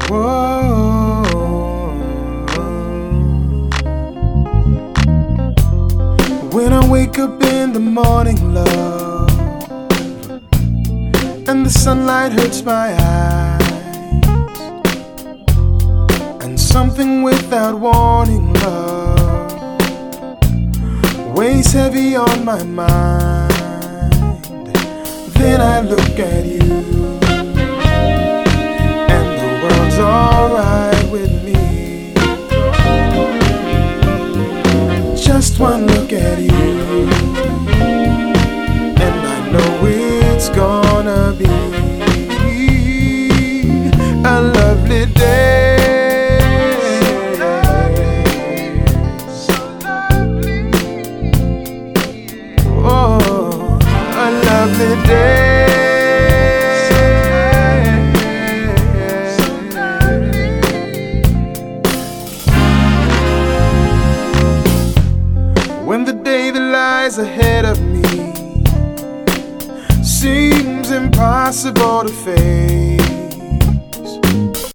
Whoa. When I wake up in the morning, love, and the sunlight hurts my eyes, and something without warning, love, weighs heavy on my mind. Then I look at you, and the world's alright with me. Just one look at you, and I know it's gonna be a lovely day. Oh, a lovely day. When the day that lies ahead of me seems impossible to face,